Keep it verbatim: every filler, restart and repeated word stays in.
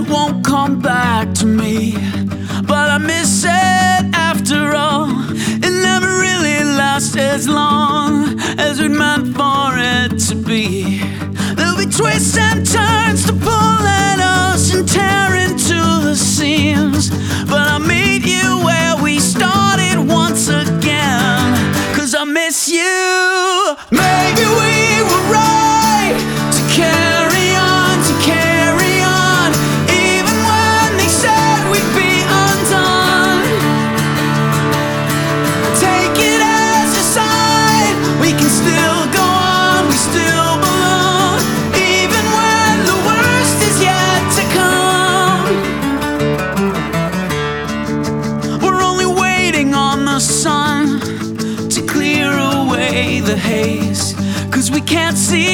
won't come back to me, but I miss it after all. It never really lasts as long as we'd meant for it to be. There'll be twists and turns to pull at us and tear into the seams, but I'll meet you where we started once again, 'cause I miss you. Maybe we were right to carry on, to carry on, even when they said we'd be undone. Take it as a sign, we can still go on, we still belong, even when the worst is yet to come. We're only waiting on the sun to clear away the haze, 'cause we can't see